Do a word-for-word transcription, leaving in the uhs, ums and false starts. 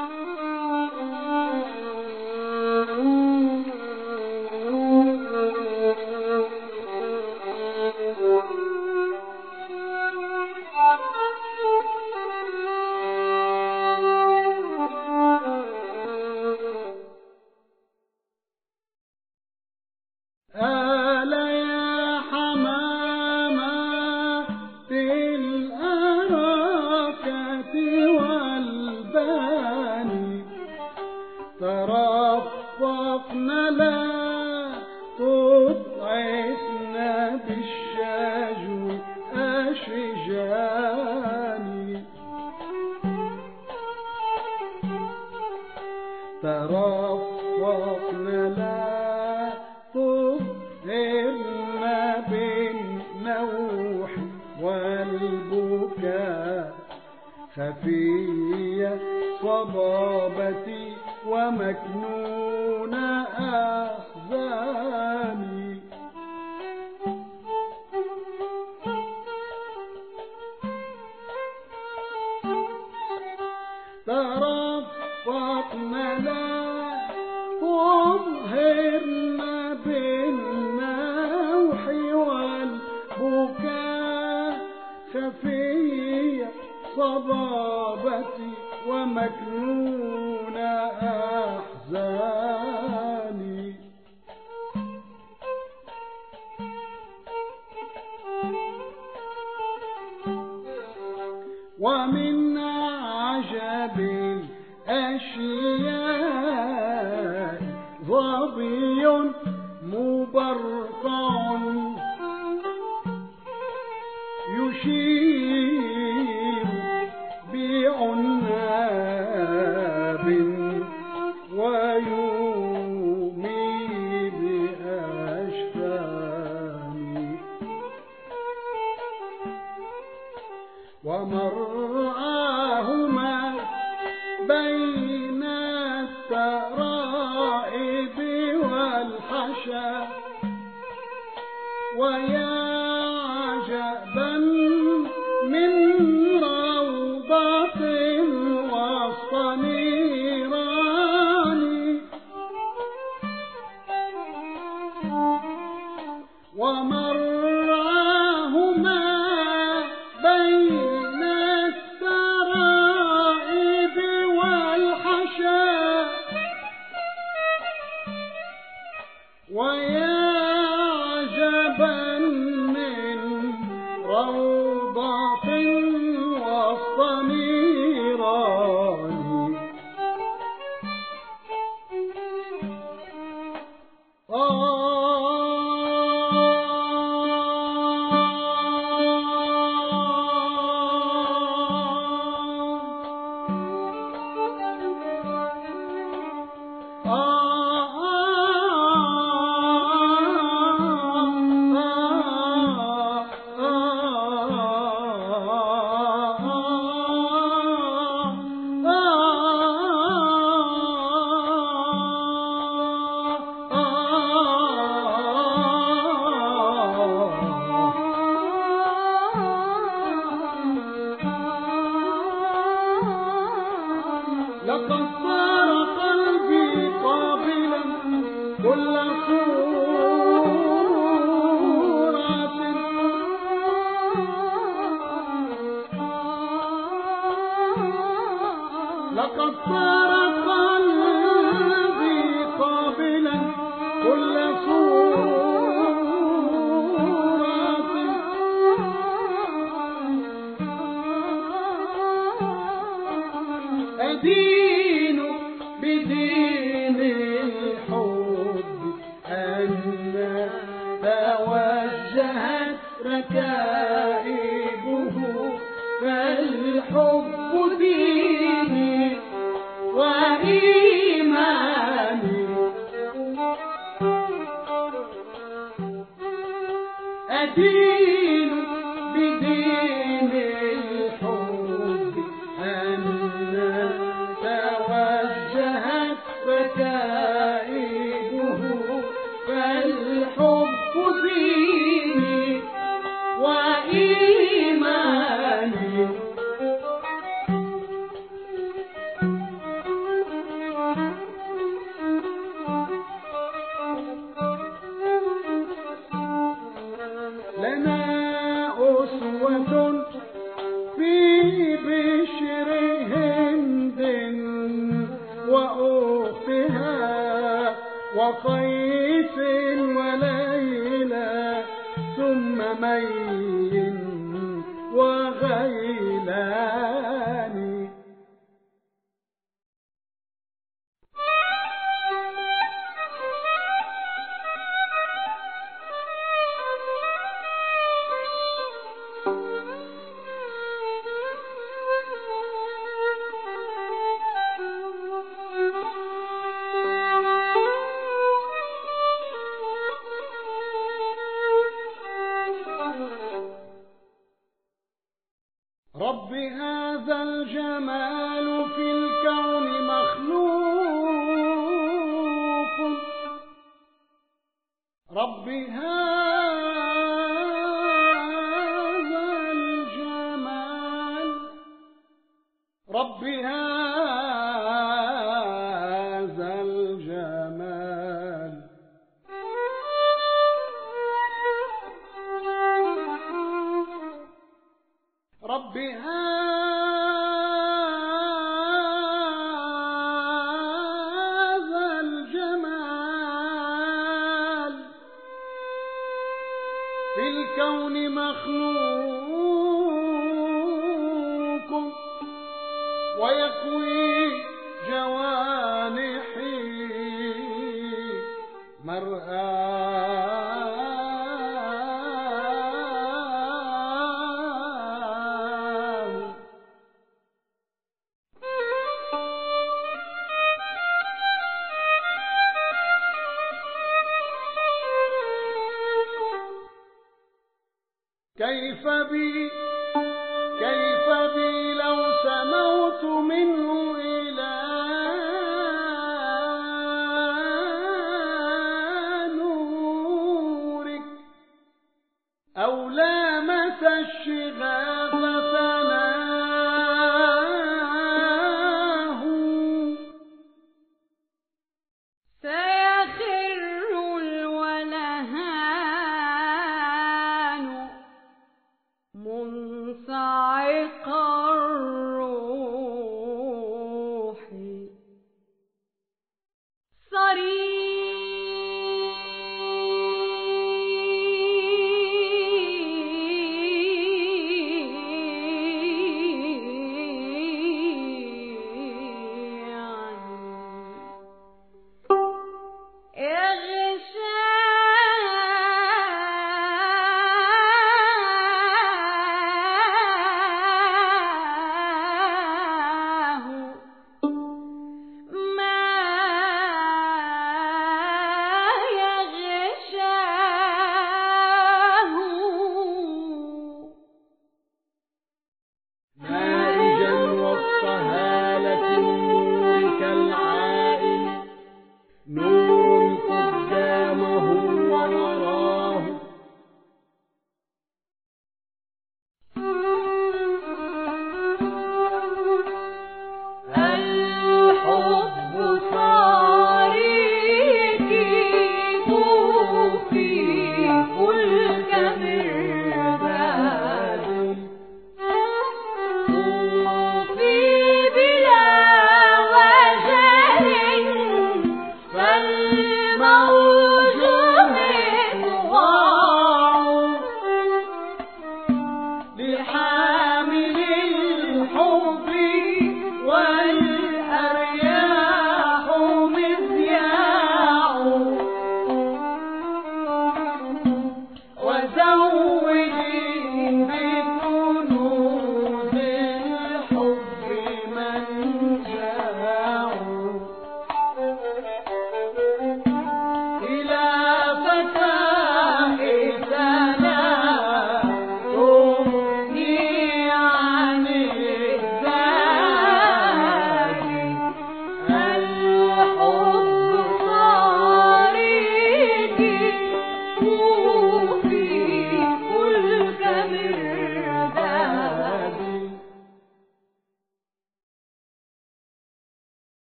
ترفقنا لا تضعفنا بالشجو أشجاني ترفقنا لا تضعفنا بالنوح والبكاء خفية صبابتي ومكنون أحزاني ترفقنا لا تظهرنا بالنوح والبكاء خفية صبابتي ومكنون أحزاني ومن عجب الأشياء ظبي مبرقع يشير بعناب ويومي بأشفاني ومرآهما بين الترائب والحشا ويا عجبا من روضة وسط نيران ومرآهما بين الترائب والحشا ويا عجبا من روضة وسط نيران لقد صار قلبي قابلا كل صورة لقد صار قلبي قابلا كل صورة أدين بدين الحب أن توجهت ركائبه فالحب ديني وإيماني أدين بدين الحب أن توجهت ركائبه فالحب ديني وإيماني وقيس وليلى ثم مي وغيلان. رب هذا الجمال في الكون مخلوق، رب هذا الجمال، رب هذا الجمال. رب هذا الجمال في الكون مخلوق، ويكوي جوانحي مرآة. كيف بي كيف بي لو سموت منه إلى نورك، أو لامس الشغاف ثناه، سيخر الولهان منصعق الروح مائجا وسط هالة